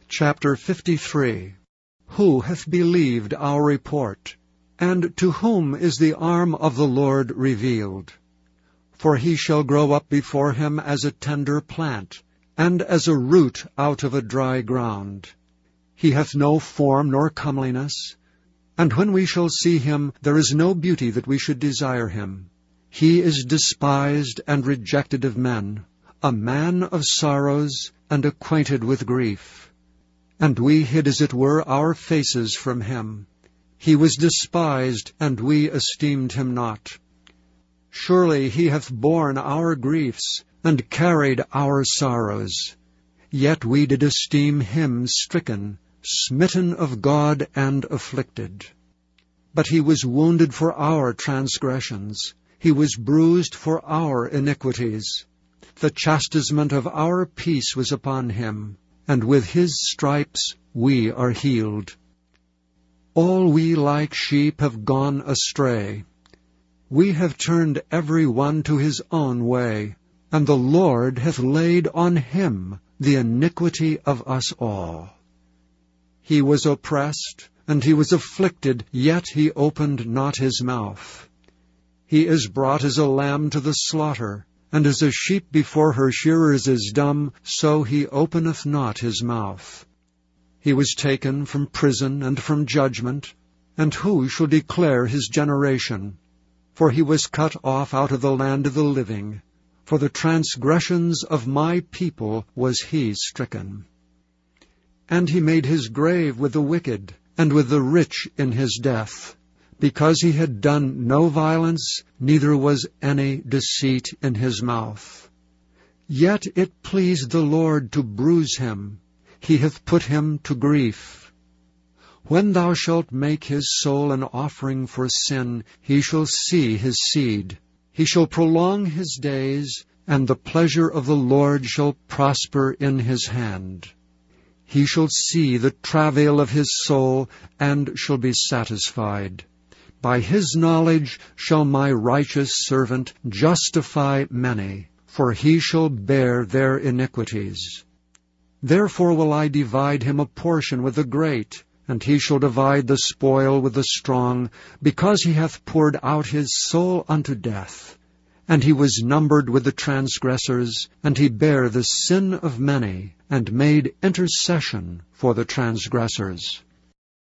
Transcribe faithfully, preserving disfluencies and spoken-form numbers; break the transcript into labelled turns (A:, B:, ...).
A: Chapter fifty-three. Who hath believed our report? And to whom is the arm of the Lord revealed? For he shall grow up before him as a tender plant, and as a root out of a dry ground. He hath no form nor comeliness, and when we shall see him, there is no beauty that we should desire him. He is despised and rejected of men, a man of sorrows, and acquainted with grief. And we hid as it were our faces from him. He was despised, and we esteemed him not. Surely he hath borne our griefs, and carried our sorrows. Yet we did esteem him stricken, smitten of God, and afflicted. But he was wounded for our transgressions, he was bruised for our iniquities. The chastisement of our peace was upon him, and with his stripes we are healed. All we like sheep have gone astray. We have turned every one to his own way, and the Lord hath laid on him the iniquity of us all. He was oppressed, and he was afflicted, yet he opened not his mouth. He is brought as a lamb to the slaughter, and as a sheep before her shearers is dumb, so he openeth not his mouth. He was taken from prison and from judgment, and who shall declare his generation? For he was cut off out of the land of the living. For the transgressions of my people was he stricken. And he made his grave with the wicked, and with the rich in his death, because he had done no violence, neither was any deceit in his mouth. Yet it pleased the Lord to bruise him. He hath put him to grief. When thou shalt make his soul an offering for sin, he shall see his seed. He shall prolong his days, and the pleasure of the Lord shall prosper in his hand. He shall see the travail of his soul, and shall be satisfied. By his knowledge shall my righteous servant justify many, for he shall bear their iniquities. Therefore will I divide him a portion with the great, and he shall divide the spoil with the strong, because he hath poured out his soul unto death. And he was numbered with the transgressors, and he bare the sin of many, and made intercession for the transgressors.